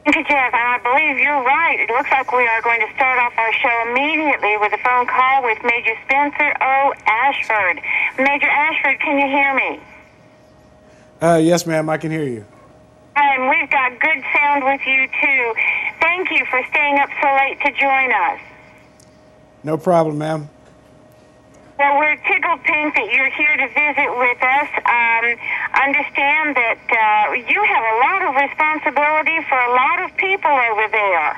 Thank you, Jeff. I believe you're right. It looks like we are going to start off our show immediately with a phone call with Major Spencer O. Ashford. Major Ashford, can you hear me? Yes, ma'am, I can hear you. And we've got good sound with you, too. Thank you for staying up so late to join us. No problem, ma'am. Well, we're tickled pink that you're here to visit with us. Understand that you have a lot of responsibility for a lot of people over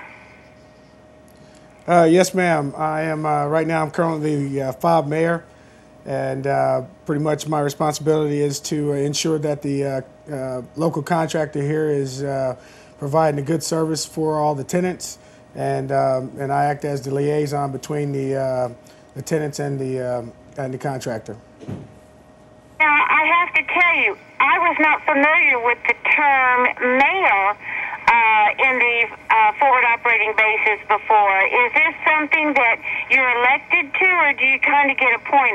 there. Yes, ma'am. I am right now. I'm currently the FOB mayor, and pretty much my responsibility is to ensure that the local contractor here is providing a good service for all the tenants, and I act as the liaison between the tenants and the contractor. Now, I have to tell you, I was not familiar with the term mayor in the forward operating bases before. Is this something that you're elected to, or do you kind of get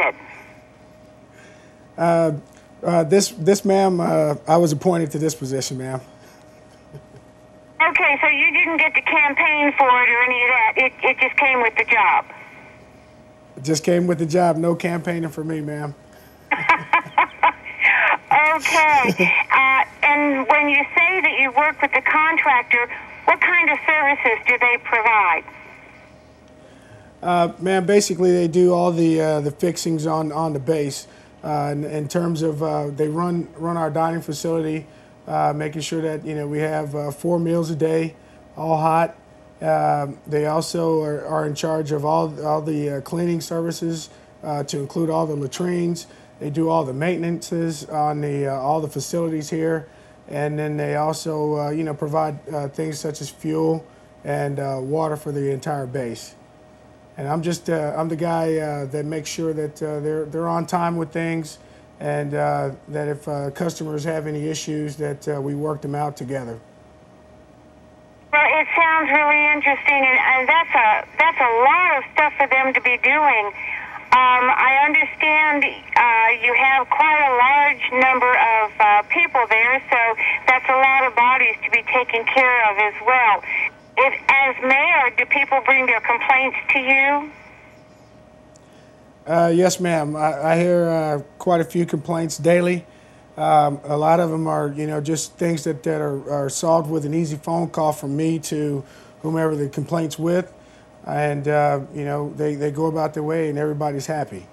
appointed? This ma'am, I was appointed to this position, ma'am. Okay, so you didn't get to campaign for it or any of that. It just came with the job. It just came with the job. No campaigning for me, ma'am. Okay. And when you say that you work with the contractor, what kind of services do they provide? Ma'am, basically they do all the fixings on the base. In terms of they run our dining facility, making sure that we have 4 meals a day, all hot. They also are in charge of all the cleaning services, to include all the latrines. They do all the maintenances on all the facilities here, and then they also provide things such as fuel and water for the entire base. And I'm the guy that makes sure that they're on time with things, and that if customers have any issues, that we work them out together. Well, it sounds really interesting, and that's a lot of stuff for them to be doing. I understand you have quite a large number of people there, so that's a lot of bodies to be taken care of as well. As mayor, do people bring their complaints to you? Yes, ma'am. I hear quite a few complaints daily. A lot of them are, just things that are solved with an easy phone call from me to whomever the complaint's with. And, they go about their way and everybody's happy.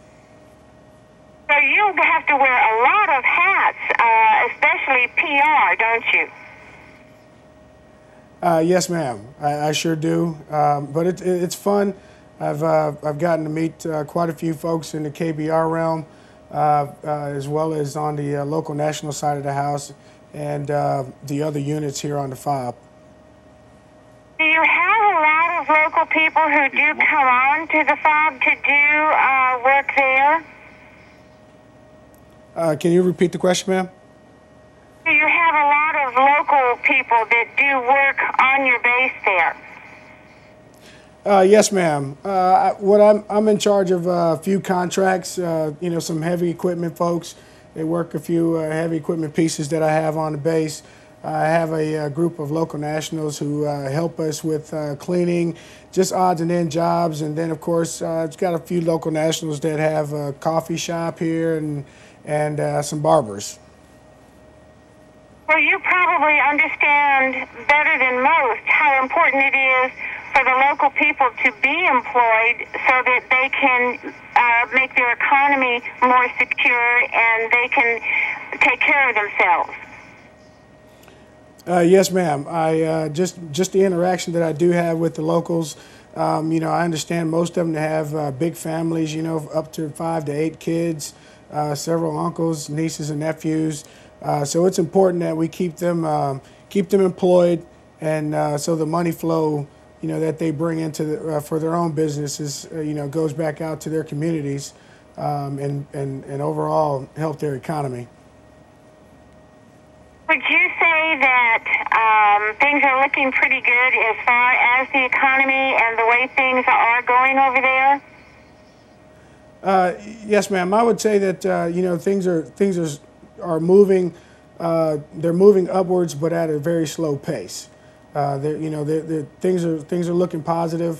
So you have to wear a lot of hats, especially PR, don't you? Yes, ma'am. I sure do. But it's fun. I've gotten to meet quite a few folks in the KBR realm, as well as on the local national side of the house, and the other units here on the FOB. Do you have a lot of local people who do come on to the FOB to do work there? Can you repeat the question, ma'am? Do you have a lot of local people that do work on your base there? Yes, ma'am. I'm in charge of a few contracts. Some heavy equipment folks. They work a few heavy equipment pieces that I have on the base. I have a group of local nationals who help us with cleaning, just odds and end jobs. And then, of course, it's got a few local nationals that have a coffee shop here and some barbers. Well, you probably understand better than most how important it is for the local people to be employed so that they can make their economy more secure and they can take care of themselves. Yes, ma'am. I just the interaction that I do have with the locals. I understand most of them have big families. Up to 5 to 8 kids, several uncles, nieces, and nephews. So it's important that we keep them employed, and so the money flow, that they bring into for their own businesses, goes back out to their communities, and overall help their economy. Would you say that things are looking pretty good as far as the economy and the way things are going over there? Yes, ma'am. I would say that things are moving. They're moving upwards, but at a very slow pace. Things are looking positive.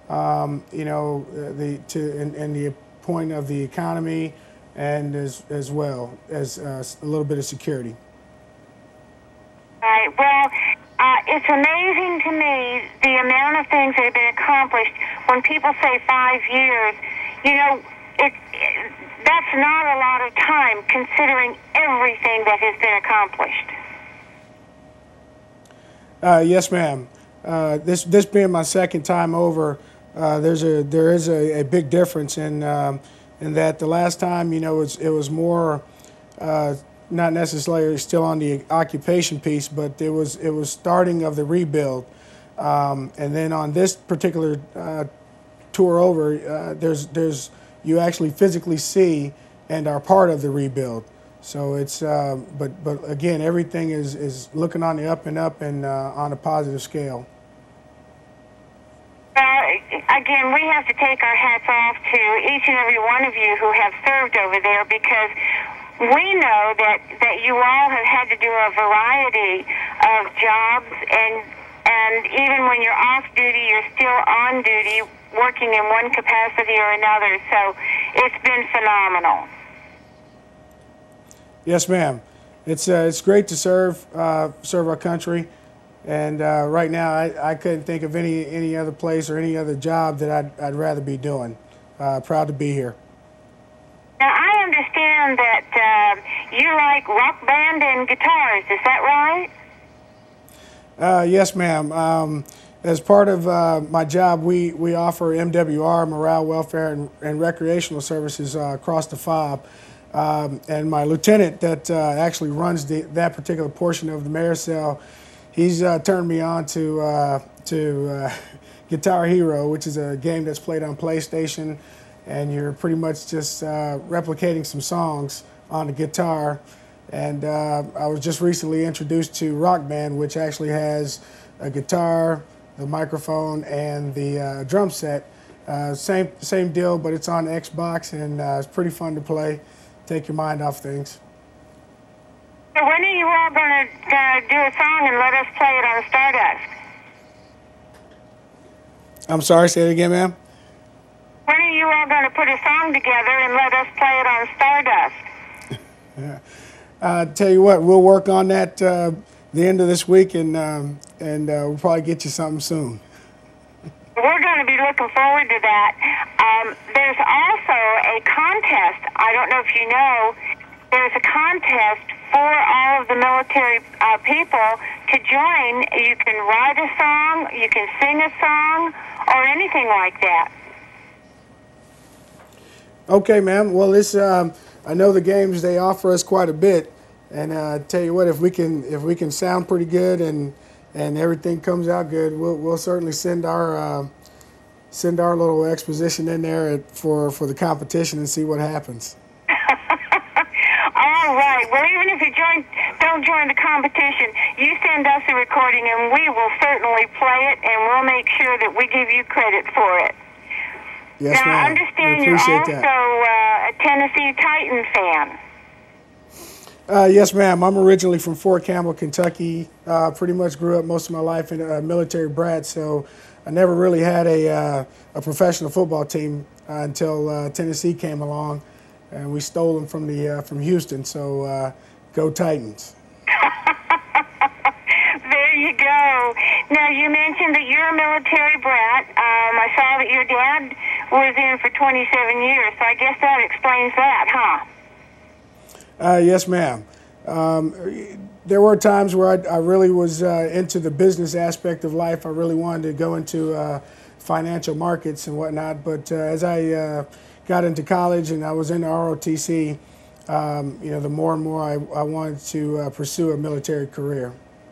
In the point of the economy, and as well as a little bit of security. Right. Well, it's amazing to me the amount of things that have been accomplished. When people say 5 years, that's not a lot of time considering everything that has been accomplished. Yes, ma'am. This being my second time over, there is a big difference in that the last time, it was more not necessarily still on the occupation piece, but it was starting of the rebuild. And then on this particular tour over, there's you actually physically see and are part of the rebuild. So it's but again, everything is looking on the up and up and on a positive scale. Well, again, we have to take our hats off to each and every one of you who have served over there, because we know that you all have had to do a variety of jobs, and even when you're off duty, you're still on duty, working in one capacity or another. So it's been phenomenal. Yes, ma'am. It's great to serve our country, and right now I couldn't think of any other place or any other job that I'd rather be doing. Proud to be here. Now I understand that you like rock band and guitars. Is that right? Yes, ma'am. As part of my job, we offer MWR, morale, welfare, and recreational services across the FOB. And my lieutenant that actually runs that particular portion of the mayor's cell, he's turned me on to Guitar Hero, which is a game that's played on PlayStation, and you're pretty much just replicating some songs on the guitar. And I was just recently introduced to Rock Band, which actually has a guitar, the microphone, and the drum set. Same deal, but it's on Xbox, and it's pretty fun to play. Take your mind off things. So when are you all going to do a song and let us play it on Stardust? I'm sorry, say it again, ma'am? When are you all going to put a song together and let us play it on Stardust? Tell you what, we'll work on that the end of this week, and we'll probably get you something soon. We're going to be looking forward to that. There's also a contest. I don't know if you know, there's a contest for all of the military people to join. You can write a song, you can sing a song, or anything like that. Okay, ma'am. Well, I know the games, they offer us quite a bit, and tell you what, if we can sound pretty good and everything comes out good, we'll certainly send our little exposition in there for the competition and see what happens. All right. Well, even if you don't join the competition, you send us a recording and we will certainly play it, and we'll make sure that we give you credit for it. Yes, now, ma'am. I understand you're also a Tennessee Titan fan. Yes, ma'am. I'm originally from Fort Campbell, Kentucky. Pretty much grew up most of my life in a military brat, so I never really had a professional football team until Tennessee came along, and we stole them from Houston. So go Titans. There you go. Now, you mentioned that you're a military brat. I saw that your dad was in for 27 years, so I guess that explains that, huh? Yes, ma'am. There were times where I really was into the business aspect of life. I really wanted to go into financial markets and whatnot. But as I got into college and I was in the ROTC, the more and more I wanted to pursue a military career.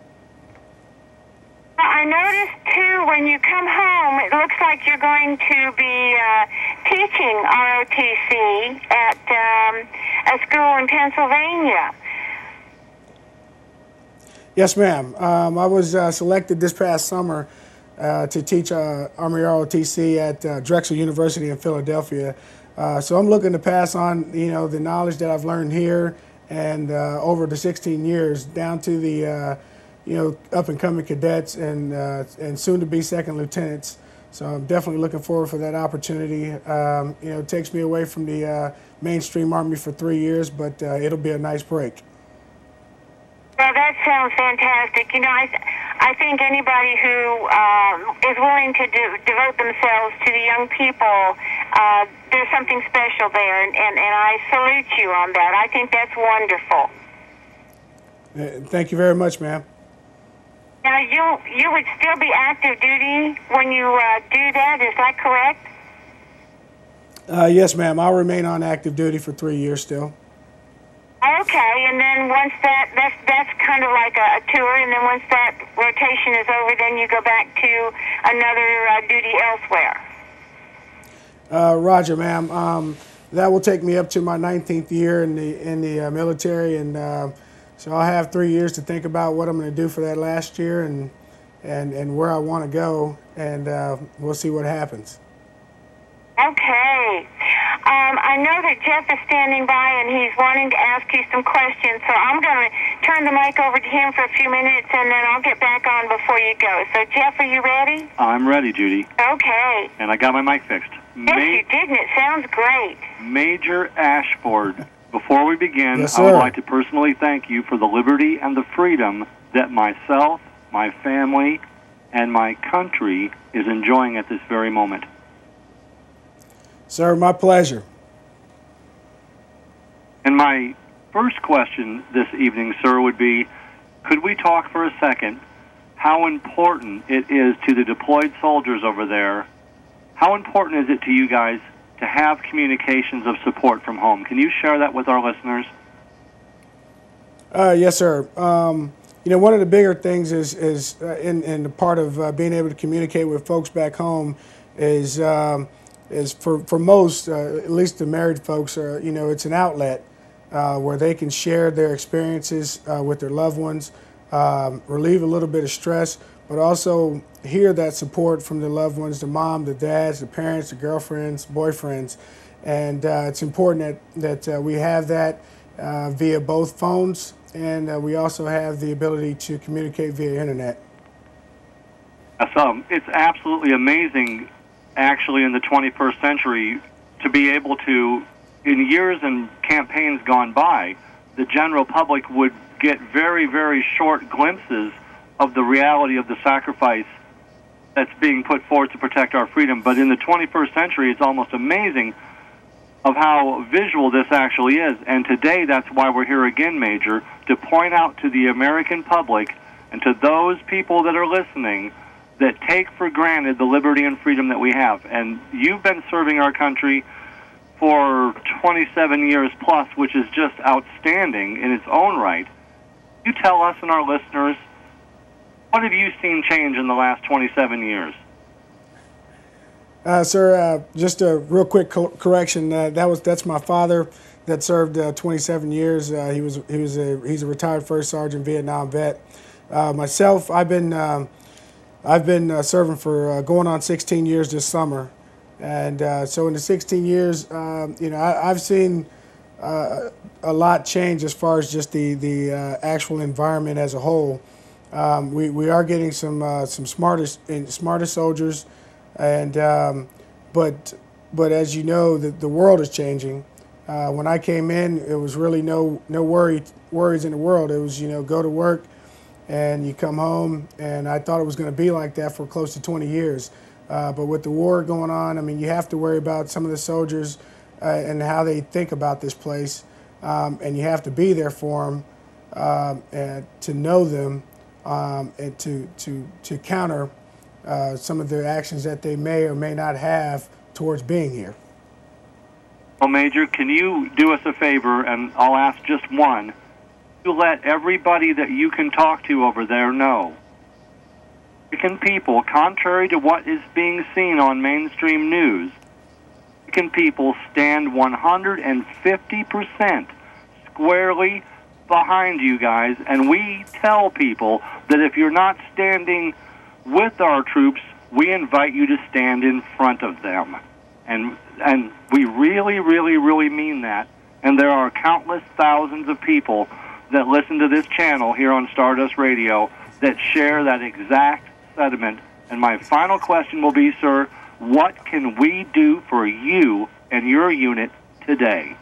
I noticed, too, when you come home, it looks like you're going to be teaching ROTC at a school in Pennsylvania. Yes, ma'am. I was selected this past summer to teach Army ROTC at Drexel University in Philadelphia. So I'm looking to pass on, the knowledge that I've learned here and over the 16 years down to up and coming cadets and soon to be second lieutenants. So I'm definitely looking forward for that opportunity. It takes me away from the mainstream Army for 3 years, but it'll be a nice break. Well, that sounds fantastic. I think anybody who is willing to devote themselves to the young people, there's something special there, and I salute you on that. I think that's wonderful. Thank you very much, ma'am. Now, you would still be active duty when you do that, is that correct? Yes, ma'am. I'll remain on active duty for 3 years still. Okay, and then once that's kind of like a tour, and then once that rotation is over, then you go back to another duty elsewhere. Roger, ma'am. That will take me up to my 19th year in the military, and so I'll have 3 years to think about what I'm going to do for that last year and where I want to go, and we'll see what happens. Okay. I know that Jeff is standing by, and he's wanting to ask you some questions, so I'm going to turn the mic over to him for a few minutes, and then I'll get back on before you go. So, Jeff, are you ready? I'm ready, Judy. Okay. And I got my mic fixed. Yes, you did, and it sounds great. Major Ashford, before we begin, yes, I would like to personally thank you for the liberty and the freedom that myself, my family, and my country is enjoying at this very moment. Sir, my pleasure. And my first question this evening, sir, would be, could we talk for a second how important it is to the deployed soldiers over there? How important is it to you guys to have communications of support from home? Can you share that with our listeners? Yes, sir. One of the bigger things is in the part of being able to communicate with folks back home is for most, at least the married folks, it's an outlet where they can share their experiences with their loved ones, relieve a little bit of stress, but also hear that support from the loved ones, the mom, the dads, the parents, the girlfriends, boyfriends. And it's important that we have that via both phones, and we also have the ability to communicate via internet. It's absolutely amazing, actually, in the 21st century, to be able to, in years and campaigns gone by, the general public would get very, very short glimpses of the reality of the sacrifice that's being put forth to protect our freedom. But in the 21st century, it's almost amazing of how visual this actually is. And today, that's why we're here again, Major, to point out to the American public and to those people that are listening that take for granted the liberty and freedom that we have. And you've been serving our country for 27 years plus, which is just outstanding in its own right. You tell us and our listeners, what have you seen change in the last 27 years? Sir, just a real quick correction. That's my father that served 27 years. He's a retired first sergeant Vietnam vet. Myself, I've been serving for going on 16 years this summer, and so in the 16 years, I've seen a lot change as far as just the actual environment as a whole. We are getting some smarter soldiers, and but as you know, the world is changing. When I came in, it was really no worries in the world. It was go to work, and you come home, and I thought it was going to be like that for close to 20 years. But with the war going on, I mean, you have to worry about some of the soldiers and how they think about this place, and you have to be there for them and to know them. And to counter some of the actions that they may or may not have towards being here. Well, Major, can you do us a favor, and I'll ask just one, to let everybody that you can talk to over there know. American people, contrary to what is being seen on mainstream news, American people stand 150% squarely behind you guys, and we tell people that if you're not standing with our troops, we invite you to stand in front of them. And we really, really, really mean that. And there are countless thousands of people that listen to this channel here on Stardust Radio that share that exact sentiment. And my final question will be, sir, what can we do for you and your unit today?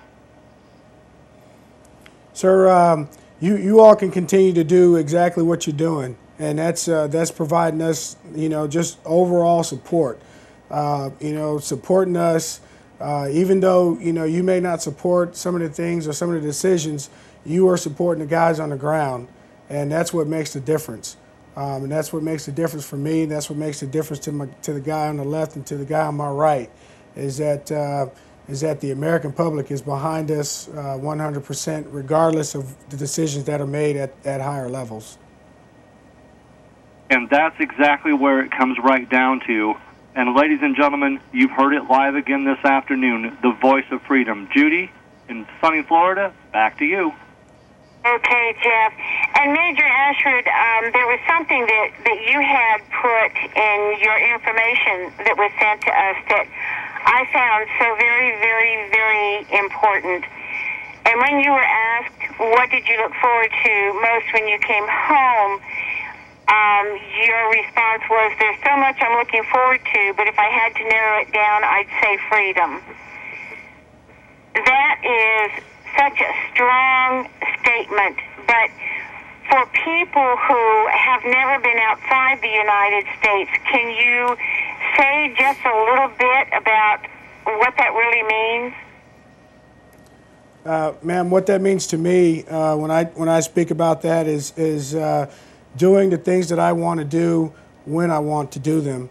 Sir, you all can continue to do exactly what you're doing, and that's providing us, just overall support. Supporting us, even though you may not support some of the things or some of the decisions, you are supporting the guys on the ground, and that's what makes the difference. And that's what makes the difference for me. That's what makes the difference to the guy on the left and to the guy on my right, is that the American public is behind us 100%, regardless of the decisions that are made at higher levels. And that's exactly where it comes right down to. And ladies and gentlemen, you've heard it live again this afternoon, the voice of freedom. Judy, in sunny Florida, back to you. Okay, Jeff. And Major Ashford, there was something that you had put in your information that was sent to us that I found so very, very, very important. And when you were asked, what did you look forward to most when you came home, your response was, there's so much I'm looking forward to, but if I had to narrow it down, I'd say freedom. That is such a strong statement, but for people who have never been outside the United States, can you say just a little bit about what that really means? Ma'am, what that means to me when I speak about that is doing the things that I want to do when I want to do them.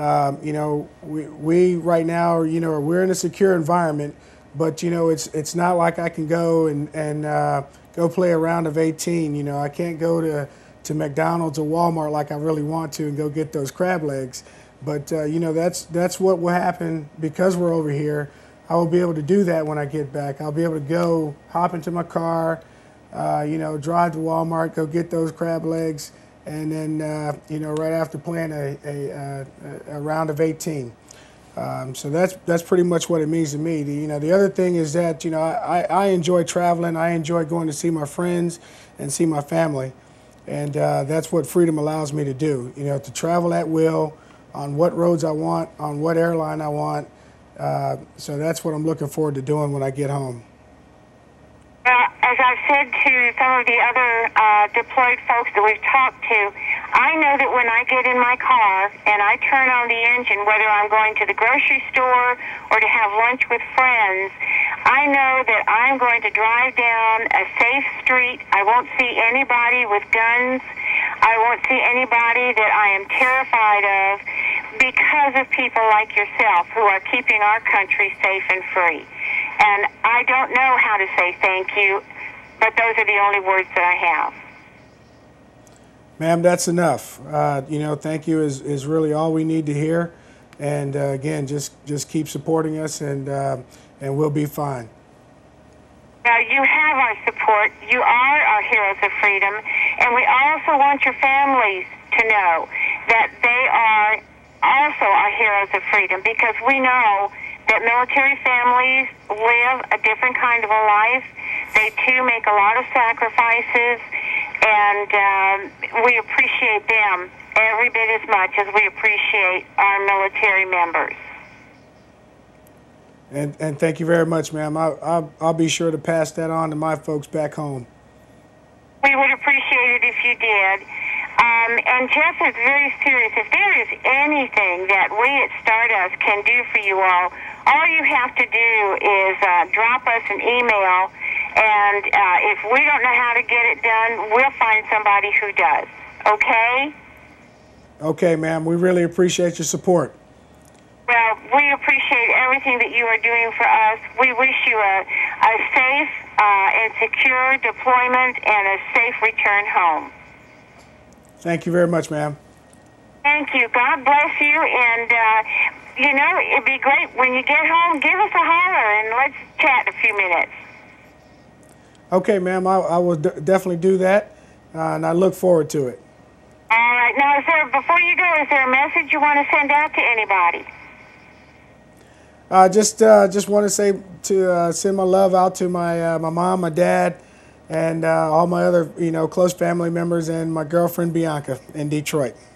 We right now, we're in a secure environment, but it's not like I can go and go play a round of 18. I can't go to McDonald's or Walmart like I really want to and go get those crab legs. But that's what will happen because we're over here. I will be able to do that when I get back. I'll be able to go hop into my car, drive to Walmart, go get those crab legs, and then right after playing a round of 18. So that's pretty much what it means to me. The other thing is that I enjoy traveling. I enjoy going to see my friends and see my family, and that's what freedom allows me to do. To travel at will, on what roads I want, on what airline I want. So that's what I'm looking forward to doing when I get home. Well, as I've said to some of the other deployed folks that we've talked to, I know that when I get in my car and I turn on the engine, whether I'm going to the grocery store or to have lunch with friends, I know that I'm going to drive down a safe street. I won't see anybody with guns. I won't see anybody that I am terrified of because of people like yourself who are keeping our country safe and free. And I don't know how to say thank you, but those are the only words that I have. Ma'am, that's enough. Thank you is really all we need to hear. And again, just keep supporting us, and we'll be fine. Now, you have our support. You are our heroes of freedom. And we also want your families to know that they are also our heroes of freedom, because we know that military families live a different kind of a life. They, too, make a lot of sacrifices, and we appreciate them every bit as much as we appreciate our military members. And thank you very much, ma'am. I'll be sure to pass that on to my folks back home. We would appreciate it if you did. And Jeff is very serious. If there is anything that we at Stardust can do for you all you have to do is drop us an email, and if we don't know how to get it done, we'll find somebody who does. Okay? Okay, ma'am. We really appreciate your support. Well, we appreciate everything that you are doing for us. We wish you a safe and secure deployment and a safe return home. Thank you very much, ma'am. Thank you. God bless you. And, it'd be great when you get home, give us a holler and let's chat a few minutes. Okay, ma'am. I will definitely do that, and I look forward to it. All right. Now, before you go, is there a message you want to send out to anybody? Just want to say send my love out to my mom, my dad, and all my other close family members and my girlfriend Bianca in Detroit.